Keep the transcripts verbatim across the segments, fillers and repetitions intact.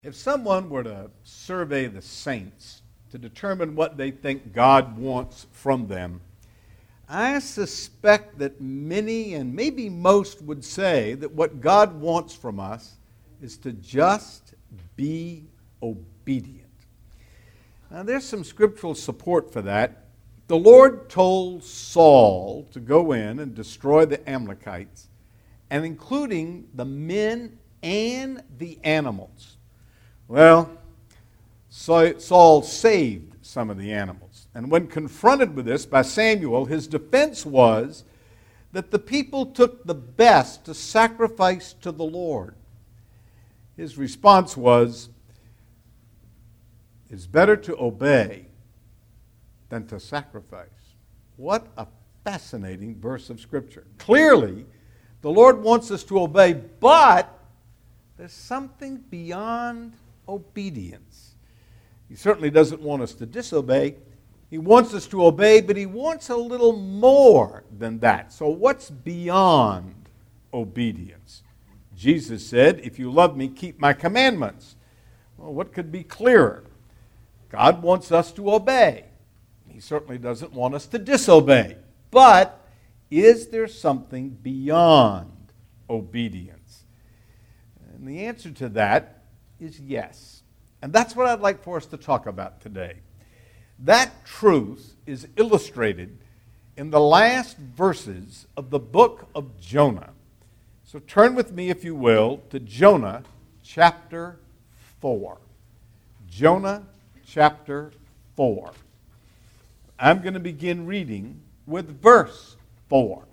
If someone were to survey the saints to determine what they think God wants from them, I suspect that many and maybe most would say that what God wants from us is to just be obedient. Now, there's some scriptural support for that. The Lord told Saul to go in and destroy the Amalekites, and including the men and the animals. Well, Saul saved some of the animals. And when confronted with this by Samuel, his defense was that the people took the best to sacrifice to the Lord. His response was, "It's better to obey than to sacrifice." What a fascinating verse of Scripture. Clearly, the Lord wants us to obey, but there's something beyond obedience. He certainly doesn't want us to disobey. He wants us to obey, but he wants a little more than that. So what's beyond obedience? Jesus said, "If you love me, keep my commandments." Well, what could be clearer? God wants us to obey. He certainly doesn't want us to disobey. But is there something beyond obedience? And the answer to that is yes. And that's what I'd like for us to talk about today. That truth is illustrated in the last verses of the book of Jonah. So turn with me, if you will, to Jonah chapter four. Jonah chapter four. I'm going to begin reading with verse four.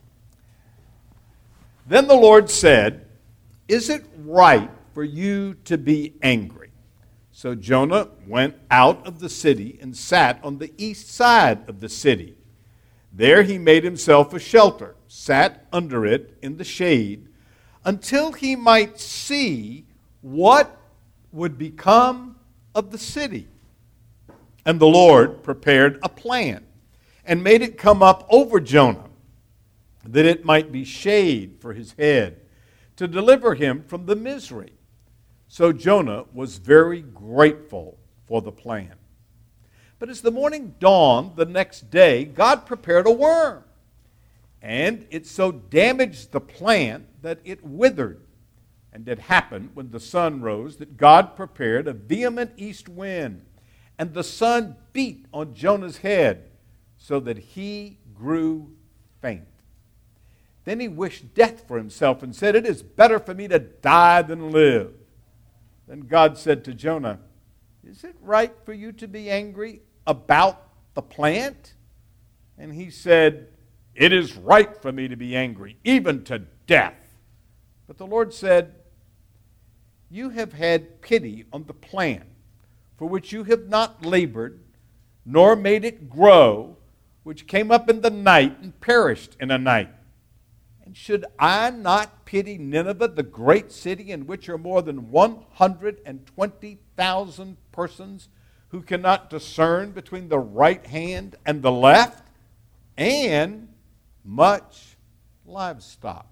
Then the Lord said, "Is it right for you to be angry?" So Jonah went out of the city and sat on the east side of the city. There he made himself a shelter, sat under it in the shade, until he might see what would become of the city. And the Lord prepared a plan and made it come up over Jonah, that it might be shade for his head, to deliver him from the misery. So Jonah was very grateful for the plan. But as the morning dawned the next day, God prepared a worm, and it so damaged the plant that it withered. And it happened when the sun rose that God prepared a vehement east wind, and the sun beat on Jonah's head so that he grew faint. Then he wished death for himself and said, "It is better for me to die than live." Then God said to Jonah, "Is it right for you to be angry about the plant?" And he said, "It is right for me to be angry, even to death." But the Lord said, "You have had pity on the plant, for which you have not labored, nor made it grow, which came up in the night and perished in a night. And should I not pity Nineveh, the great city in which are more than one hundred twenty thousand persons who cannot discern between the right hand and the left, and much livestock?"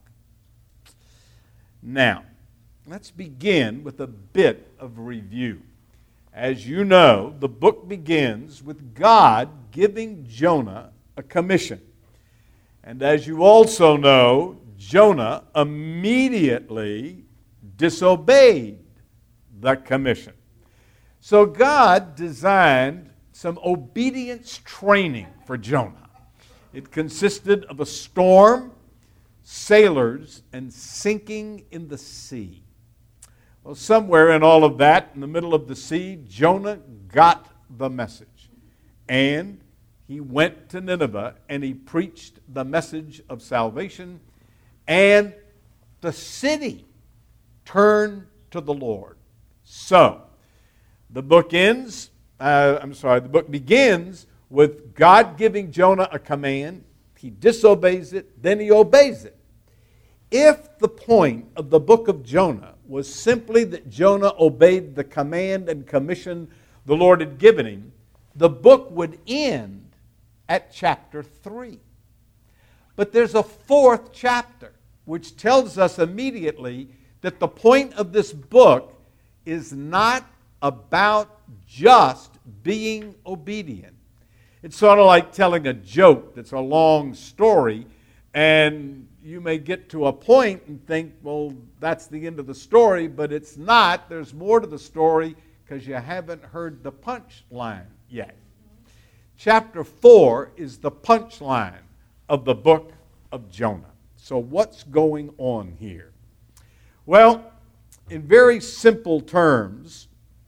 Now, let's begin with a bit of review. As you know, the book begins with God giving Jonah a commission. And as you also know, Jonah immediately disobeyed the commission. So God designed some obedience training for Jonah. It consisted of a storm, sailors, and sinking in the sea. Well, somewhere in all of that, in the middle of the sea, Jonah got the message. And he went to Nineveh and he preached the message of salvation, and the city turned to the Lord. So, the book ends, uh, I'm sorry, the book begins with God giving Jonah a command. He disobeys it, then he obeys it. If the point of the book of Jonah was simply that Jonah obeyed the command and commission the Lord had given him, the book would end at chapter three. But there's a fourth chapter, which tells us immediately that the point of this book is not about just being obedient. It's sort of like telling a joke that's a long story, and you may get to a point and think, well, that's the end of the story, but it's not. There's more to the story because you haven't heard the punchline yet. Chapter four is the punchline of the book of Jonah. So what's going on here? Well, in very simple terms,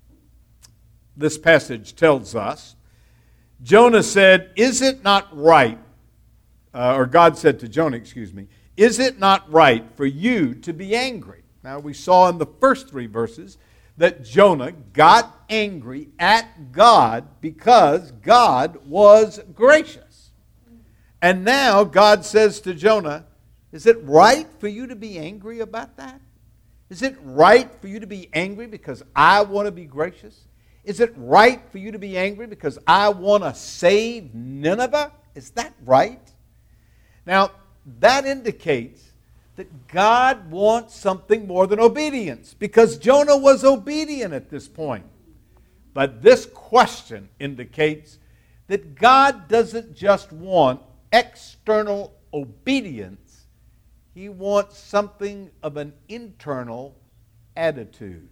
this passage tells us, Jonah said, is it not right, uh, or God said to Jonah, excuse me, is it not right for you to be angry? Now, we saw in the first three verses that Jonah got angry at God because God was gracious. And now God says to Jonah, is it right for you to be angry about that? Is it right for you to be angry because I want to be gracious? Is it right for you to be angry because I want to save Nineveh? Is that right? Now, that indicates that God wants something more than obedience, because Jonah was obedient at this point. But this question indicates that God doesn't just want external obedience, He wants something of an internal attitude.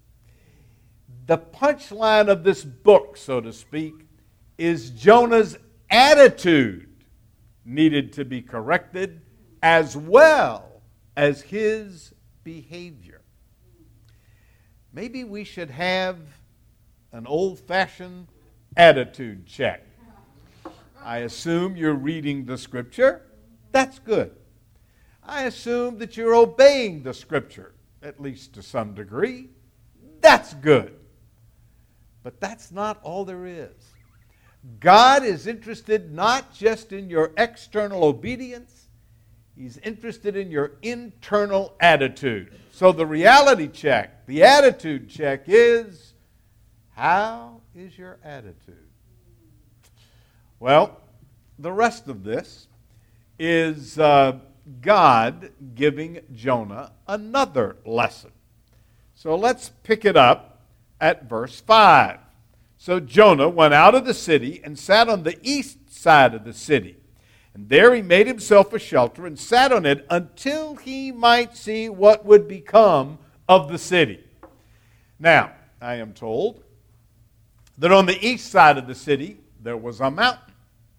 The punchline of this book, so to speak, is Jonah's attitude needed to be corrected as well as his behavior. Maybe we should have an old-fashioned attitude check. I assume you're reading the Scripture. That's good. I assume that you're obeying the Scripture, at least to some degree. That's good. But that's not all there is. God is interested not just in your external obedience, He's interested in your internal attitude. So the reality check, the attitude check is, how is your attitude? Well, the rest of this is uh, God giving Jonah another lesson. So let's pick it up at verse five. So Jonah went out of the city and sat on the east side of the city. And there he made himself a shelter and sat on it until he might see what would become of the city. Now, I am told that on the east side of the city there was a mountain.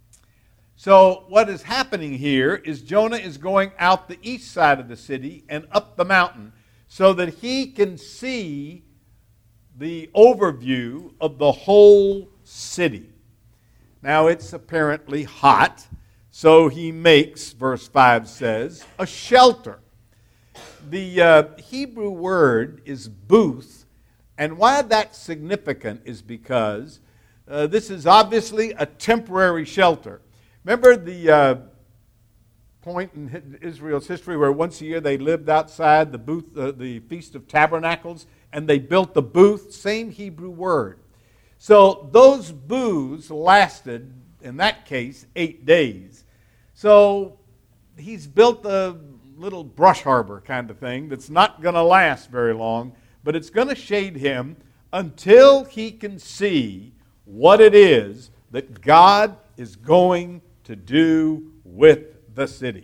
So what is happening here is Jonah is going out the east side of the city and up the mountain so that he can see the overview of the whole city. Now it's apparently hot, so he makes, verse five says, a shelter. The uh, Hebrew word is booth, and why that's significant is because uh, this is obviously a temporary shelter. Remember the uh, point in Israel's history where once a year they lived outside the booth, uh, the Feast of Tabernacles, and they built the booth, same Hebrew word. So those booths lasted, in that case, eight days. So he's built a little brush harbor kind of thing that's not going to last very long, but it's going to shade him until he can see what it is that God is going to do with the city.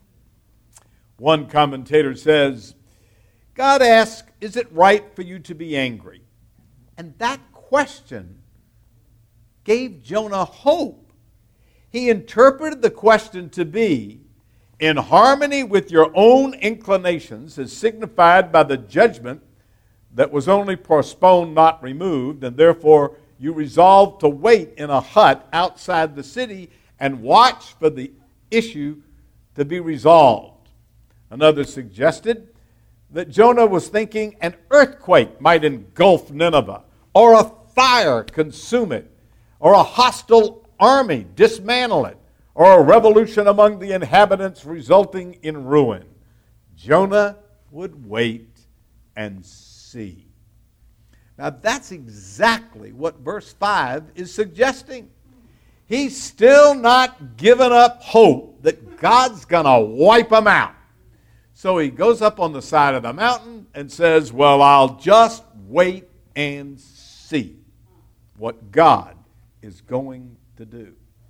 One commentator says, God asks, is it right for you to be angry? And that question gave Jonah hope. He interpreted the question to be, in harmony with your own inclinations, as signified by the judgment that was only postponed, not removed, and therefore you resolved to wait in a hut outside the city and watch for the issue to be resolved. Another suggested that Jonah was thinking an earthquake might engulf Nineveh, or a fire consume it, or a hostile army dismantle it, or a revolution among the inhabitants resulting in ruin. Jonah would wait and see. Now that's exactly what verse five is suggesting. He's still not given up hope that God's going to wipe them out. So he goes up on the side of the mountain and says, well, I'll just wait and see what God is going to do.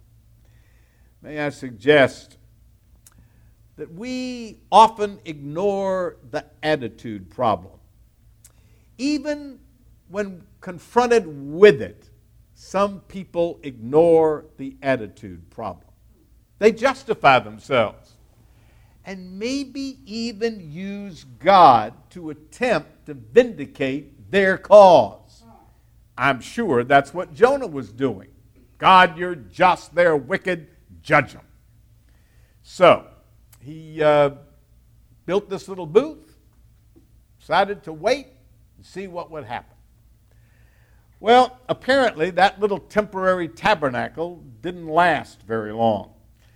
May I suggest that we often ignore the attitude problem. Even when confronted with it, some people ignore the attitude problem. They justify themselves and maybe even use God to attempt to vindicate their cause. I'm sure that's what Jonah was doing. God, you're just, they're wicked, judge them. So, he uh, built this little booth, decided to wait and see what would happen. Well, apparently that little temporary tabernacle didn't last very long.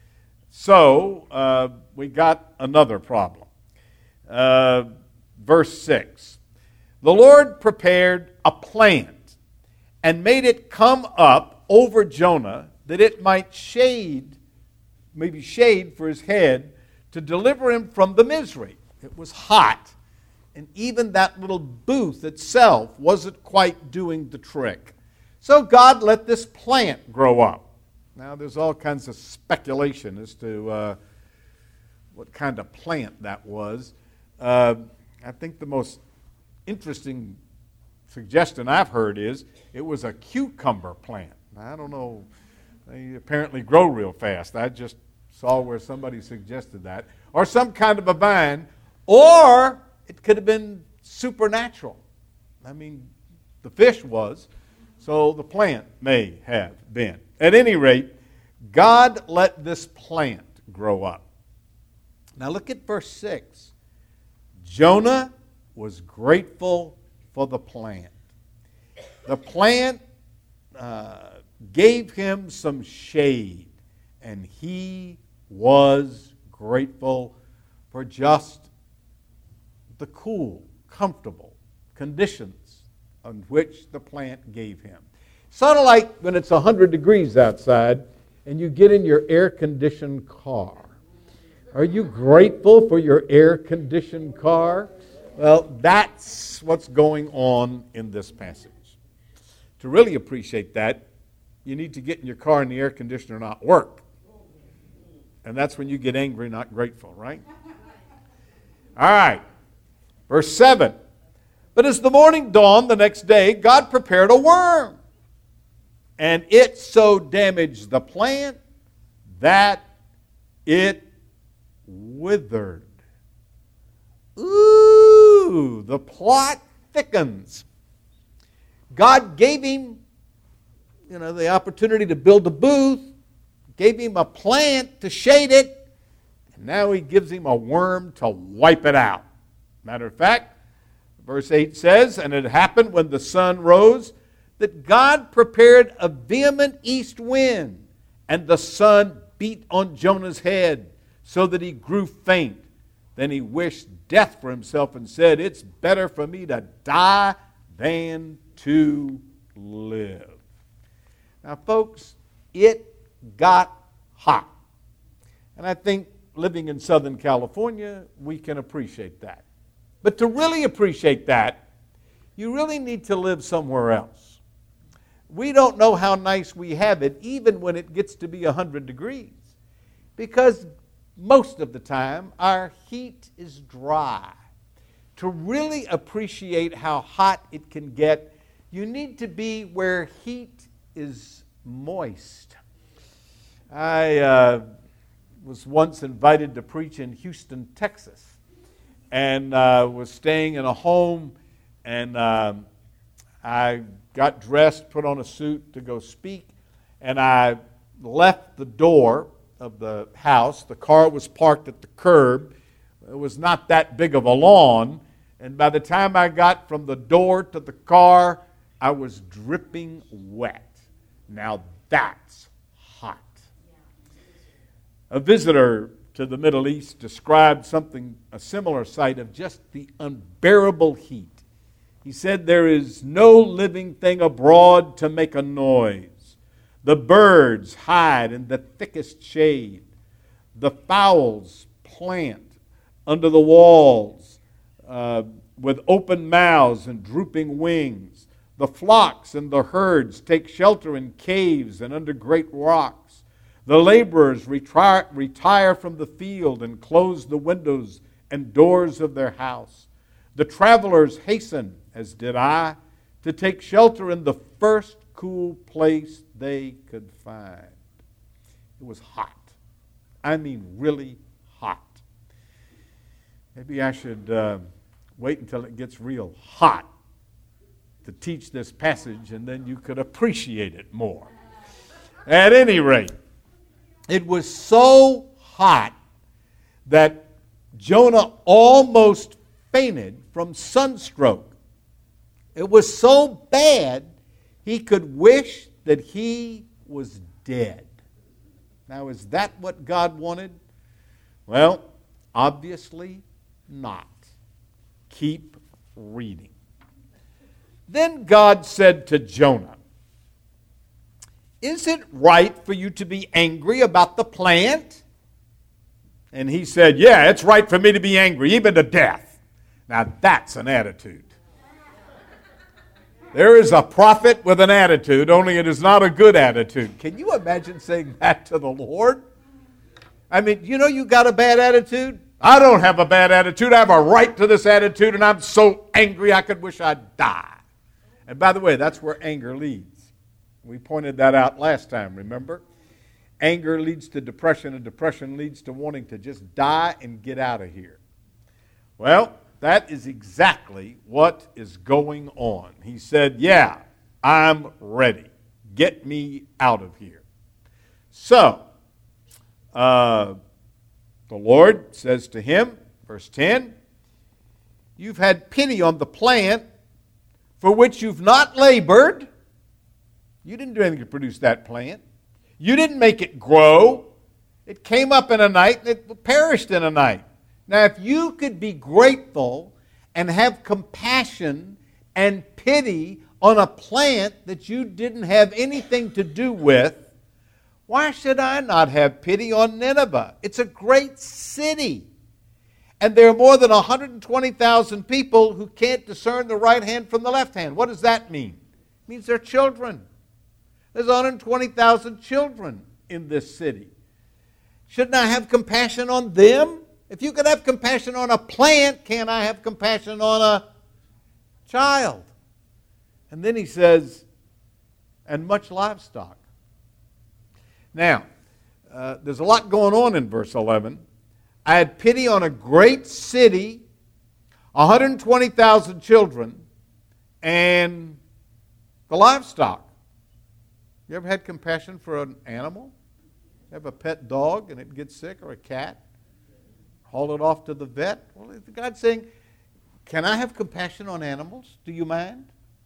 So, uh, we got another problem. Uh, verse six. The Lord prepared a plant and made it come up over Jonah that it might shade, maybe shade for his head, to deliver him from the misery. It was hot, and even that little booth itself wasn't quite doing the trick. So God let this plant grow up. Now, there's all kinds of speculation as to uh, what kind of plant that was. Uh, I think the most interesting suggestion I've heard is it was a cucumber plant. Now, I don't know. They apparently grow real fast. I just saw where somebody suggested that. Or some kind of a vine. Or it could have been supernatural. I mean, the fish was. So the plant may have been. At any rate, God let this plant grow up. Now look at verse six. Jonah was grateful for the plant. The plant uh, gave him some shade, and he was grateful for just the cool, comfortable conditions on which the plant gave him. Sort of like when it's one hundred degrees outside and you get in your air-conditioned car. Are you grateful for your air-conditioned car? Well, that's what's going on in this passage. To really appreciate that, you need to get in your car and the air conditioner not work. And that's when you get angry, not grateful, right? All right. Verse seven. But as the morning dawned the next day, God prepared a worm. And it so damaged the plant that it withered. Ooh, the plot thickens. God gave him, you know, the opportunity to build a booth, gave him a plant to shade it, and now he gives him a worm to wipe it out. Matter of fact, verse eight says, and it happened when the sun rose that God prepared a vehement east wind, and the sun beat on Jonah's head so that he grew faint. Then he wished death for himself and said, it's better for me to die than to live. Now, folks, it got hot. And I think living in Southern California, we can appreciate that. But to really appreciate that, you really need to live somewhere else. We don't know how nice we have it, even when it gets to be one hundred degrees. Because most of the time, our heat is dry. To really appreciate how hot it can get, you need to be where heat is moist. I uh, was once invited to preach in Houston, Texas, and uh, was staying in a home, and um, I got dressed, put on a suit to go speak, and I left the door of the house. The car was parked at the curb. It was not that big of a lawn, and by the time I got from the door to the car, I was dripping wet. Now that's hot. A visitor to the Middle East described something, a similar sight of just the unbearable heat. He said, there is no living thing abroad to make a noise. The birds hide in the thickest shade. The fowls plant under the walls uh, with open mouths and drooping wings. The flocks and the herds take shelter in caves and under great rocks. The laborers retire, retire from the field and close the windows and doors of their house. The travelers hasten, as did I, to take shelter in the first cool place they could find. It was hot. I mean, really hot. Maybe I should uh, wait until it gets real hot to teach this passage, and then you could appreciate it more. At any rate, it was so hot that Jonah almost fainted from sunstroke. It was so bad he could wish that he was dead. Now, is that what God wanted? Well, obviously not. Keep reading. Then God said to Jonah, "Is it right for you to be angry about the plant?" And he said, "Yeah, it's right for me to be angry, even to death." Now, that's an attitude. There is a prophet with an attitude, only it is not a good attitude. Can you imagine saying that to the Lord? I mean, you know you got a bad attitude? I don't have a bad attitude. I have a right to this attitude, and I'm so angry I could wish I'd die. And by the way, that's where anger leads. We pointed that out last time, remember? Anger leads to depression, and depression leads to wanting to just die and get out of here. Well, that is exactly what is going on. He said, "Yeah, I'm ready. Get me out of here." So, uh, the Lord says to him, verse ten, "You've had pity on the plant for which you've not labored." You didn't do anything to produce that plant. You didn't make it grow. It came up in a night and it perished in a night. Now, if you could be grateful and have compassion and pity on a plant that you didn't have anything to do with, why should I not have pity on Nineveh? It's a great city. And there are more than one hundred twenty thousand people who can't discern the right hand from the left hand. What does that mean? It means they're children. There's one hundred twenty thousand children in this city. Shouldn't I have compassion on them? If you could have compassion on a plant, can't I have compassion on a child? And then he says, "and much livestock." Now, uh, there's a lot going on in verse eleven. I had pity on a great city, one hundred twenty thousand children, and the livestock. You ever had compassion for an animal? You have a pet dog and it gets sick, or a cat? Haul it off to the vet? Well, God's saying, can I have compassion on animals? Do you mind?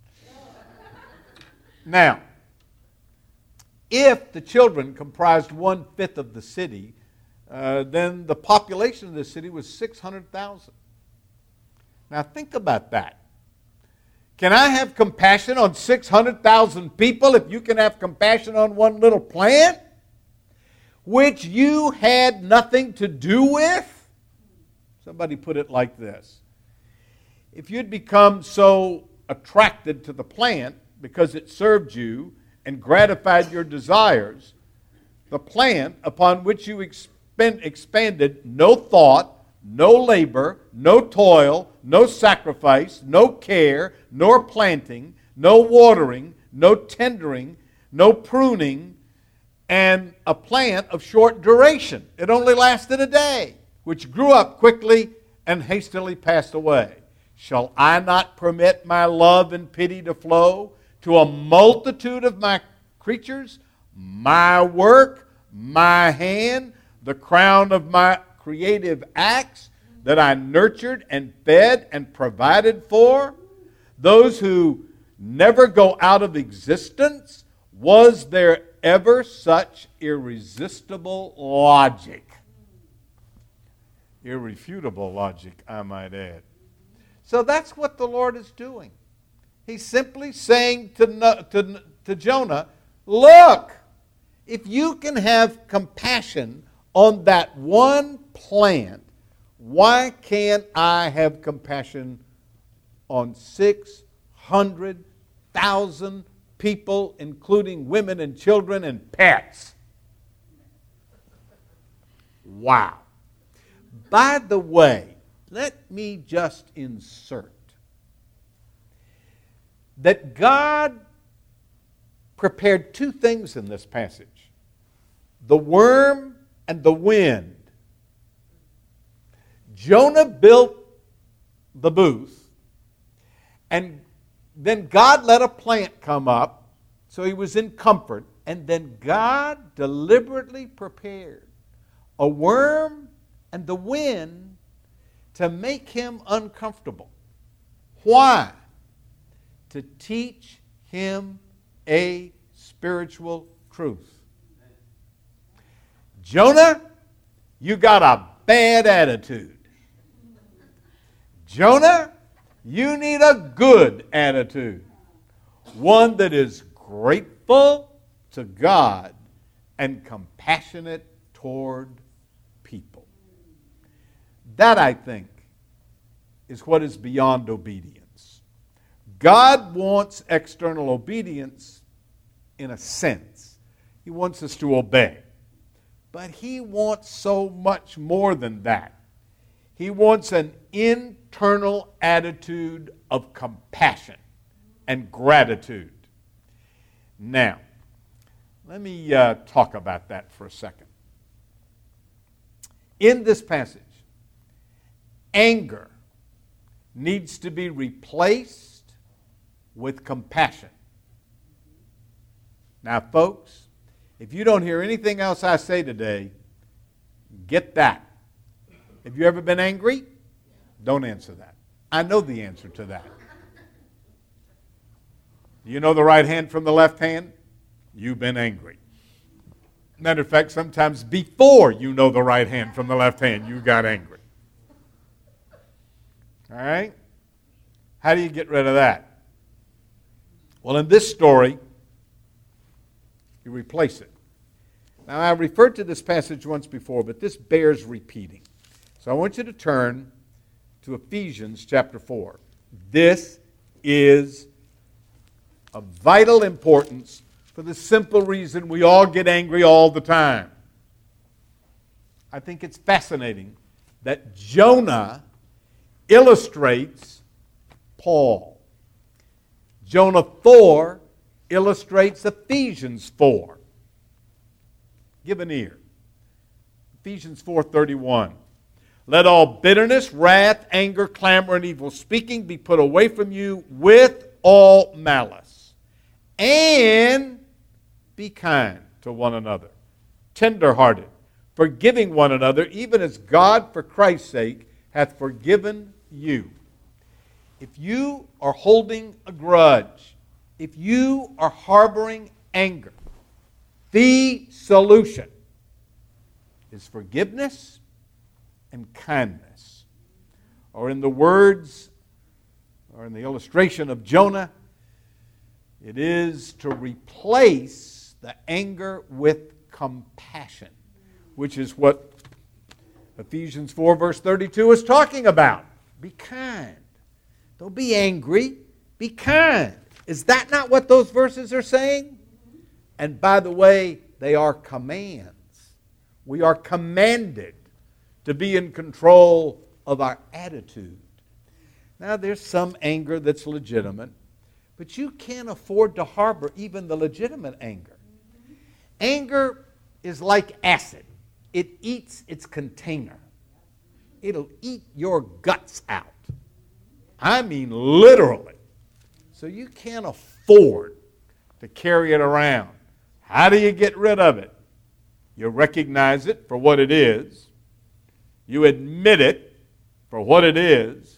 Now, if the children comprised one-fifth of the city, uh, then the population of the city was six hundred thousand. Now, think about that. Can I have compassion on six hundred thousand people if you can have compassion on one little plant, which you had nothing to do with? Somebody put it like this. If you'd become so attracted to the plant because it served you and gratified your desires, the plant upon which you expend, expanded no thought, no labor, no toil, no sacrifice, no care, nor planting, no watering, no tendering, no pruning, and a plant of short duration. It only lasted a day, which grew up quickly and hastily passed away. Shall I not permit my love and pity to flow to a multitude of my creatures, my work, my hand, the crown of my creative acts that I nurtured and fed and provided for? Those who never go out of existence? Was there ever such irresistible logic? Irrefutable logic, I might add. So that's what the Lord is doing. He's simply saying to, to, to Jonah, look, if you can have compassion on that one plant, why can't I have compassion on six hundred thousand people, including women and children and pets. Wow. By the way, let me just insert that God prepared two things in this passage: the worm and the wind. Jonah built the booth, and then God let a plant come up, so he was in comfort, and then God deliberately prepared a worm and the wind to make him uncomfortable. Why? To teach him a spiritual truth. Jonah, you got a bad attitude. Jonah, you need a good attitude. One that is grateful to God and compassionate toward people. That, I think, is what is beyond obedience. God wants external obedience in a sense. He wants us to obey. But He wants so much more than that. He wants an internal attitude of compassion and gratitude. Now, let me uh, talk about that for a second. In this passage, anger needs to be replaced with compassion. Now, folks, if you don't hear anything else I say today, get that. Have you ever been angry? Don't answer that. I know the answer to that. You know the right hand from the left hand? You've been angry. Matter of fact, sometimes before you know the right hand from the left hand, you got angry. All right? How do you get rid of that? Well, in this story, you replace it. Now, I referred to this passage once before, but this bears repeating. So I want you to turn to Ephesians chapter four. This is of vital importance for the simple reason we all get angry all the time. I think it's fascinating that Jonah illustrates Paul. Jonah four illustrates Ephesians four. Give an ear. Ephesians four thirty-one. Let all bitterness, wrath, anger, clamor, and evil speaking be put away from you with all malice. And be kind to one another, tender-hearted, forgiving one another, even as God, for Christ's sake, hath forgiven you. If you are holding a grudge, if you are harboring anger, the solution is forgiveness and kindness. Or in the words, or in the illustration of Jonah, it is to replace the anger with compassion, which is what Ephesians four verse thirty-two is talking about. Be kind. Don't be angry. Be kind. Is that not what those verses are saying? And by the way, they are commands. We are commanded to be in control of our attitude. Now, there's some anger that's legitimate, but you can't afford to harbor even the legitimate anger. Anger is like acid. It eats its container. It'll eat your guts out. I mean literally. So you can't afford to carry it around. How do you get rid of it? You recognize it for what it is. You admit it for what it is.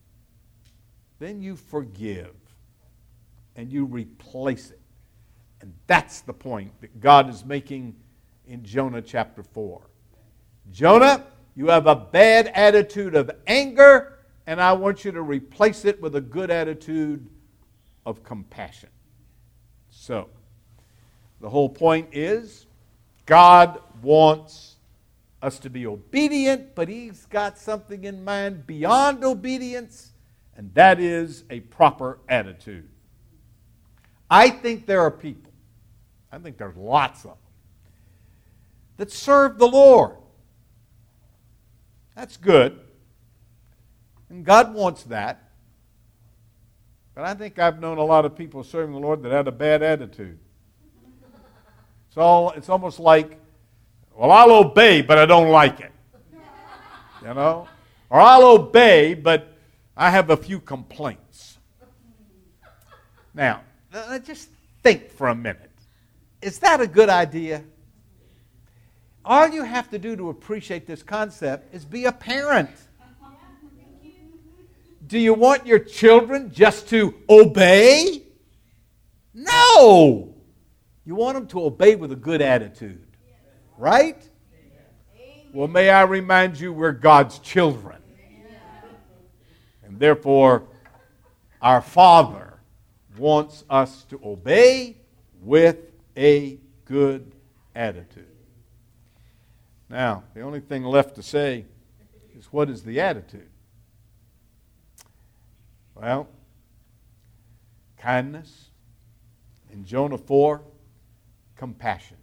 Then you forgive and you replace it. And that's the point that God is making in Jonah chapter four. Jonah, you have a bad attitude of anger, and I want you to replace it with a good attitude of compassion. So, the whole point is God wants us to be obedient, but He's got something in mind beyond obedience, And that is a proper attitude. I think there are people, I think there's lots of them, that serve the Lord. That's good. And God wants that. But I think I've known a lot of people serving the Lord that had a bad attitude. It's, all, it's almost like, well, I'll obey, but I don't like it. You know? Or I'll obey, but I have a few complaints. Now, just think for a minute. Is that a good idea? All you have to do to appreciate this concept is be a parent. Do you want your children just to obey? No! You want them to obey with a good attitude. Right? Well, may I remind you, we're God's children. And therefore, our Father wants us to obey with a good attitude. Now, the only thing left to say is, what is the attitude? Well, kindness. In Jonah four, compassion.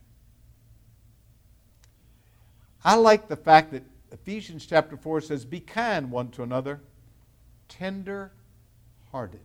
I like the fact that Ephesians chapter four says, be kind one to another, tender-hearted.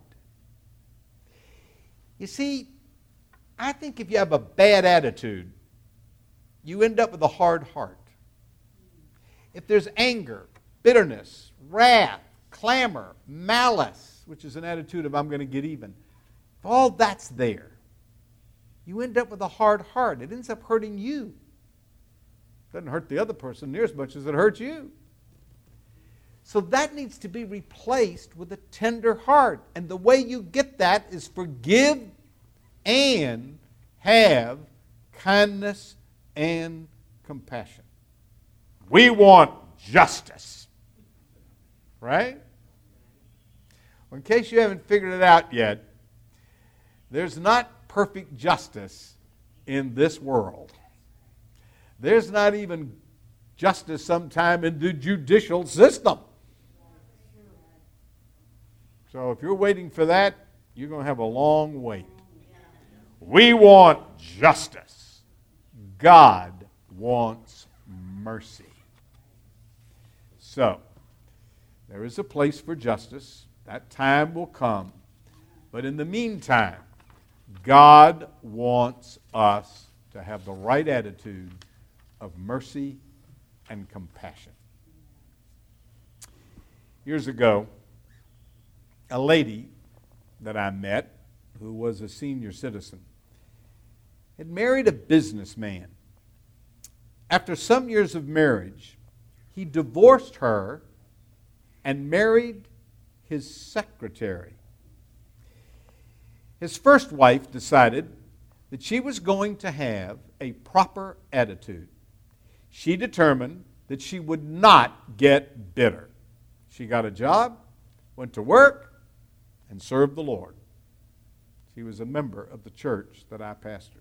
You see, I think if you have a bad attitude, you end up with a hard heart. If there's anger, bitterness, wrath, clamor, malice, which is an attitude of I'm going to get even, if all that's there, you end up with a hard heart. It ends up hurting you. It doesn't hurt the other person near as much as it hurts you. So that needs to be replaced with a tender heart. And the way you get that is forgive and have kindness and compassion. We want justice. Right? Well, in case you haven't figured it out yet, there's not perfect justice in this world. There's not even justice sometime in the judicial system. So if you're waiting for that, you're going to have a long wait. We want justice. God wants mercy. So, there is a place for justice. That time will come. But in the meantime, God wants us to have the right attitude of mercy and compassion. Years ago, a lady that I met, who was a senior citizen, had married a businessman. After some years of marriage, he divorced her and married his secretary. His first wife decided that she was going to have a proper attitude. She determined that she would not get bitter. She got a job, went to work, and served the Lord. She was a member of the church that I pastored.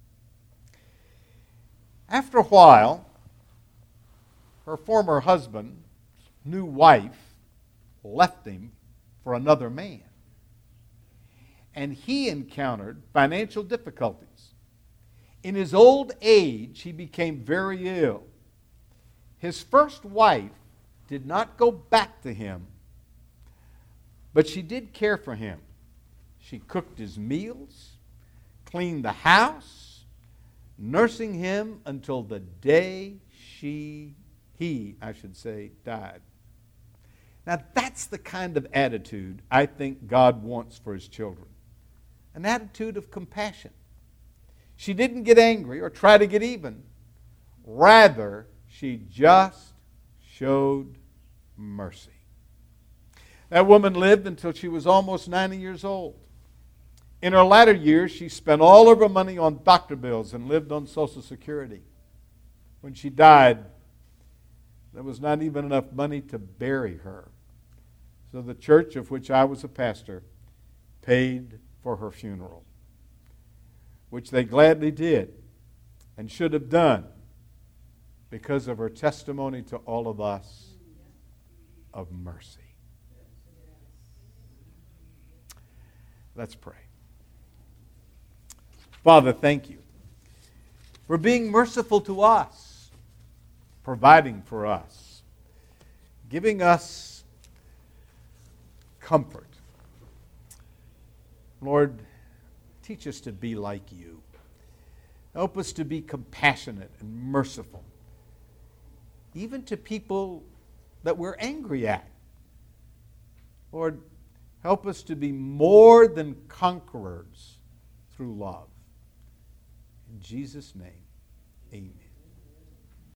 After a while, her former husband's new wife left him for another man. And he encountered financial difficulties. In his old age, he became very ill. His first wife did not go back to him, but she did care for him. She cooked his meals, cleaned the house, nursing him until the day she, he, I should say, died. Now, that's the kind of attitude I think God wants for his children. An attitude of compassion. She didn't get angry or try to get even. Rather, she just showed mercy. That woman lived until she was almost ninety years old. In her latter years, she spent all of her money on doctor bills and lived on Social Security. When she died, there was not even enough money to bury her. So the church of which I was a pastor paid for her funeral, which they gladly did and should have done because of her testimony to all of us of mercy. Let's pray. Father, thank you for being merciful to us, providing for us, giving us comfort. Lord, teach us to be like you. Help us to be compassionate and merciful, even to people that we're angry at. Lord, help us to be more than conquerors through love. In Jesus' name, amen.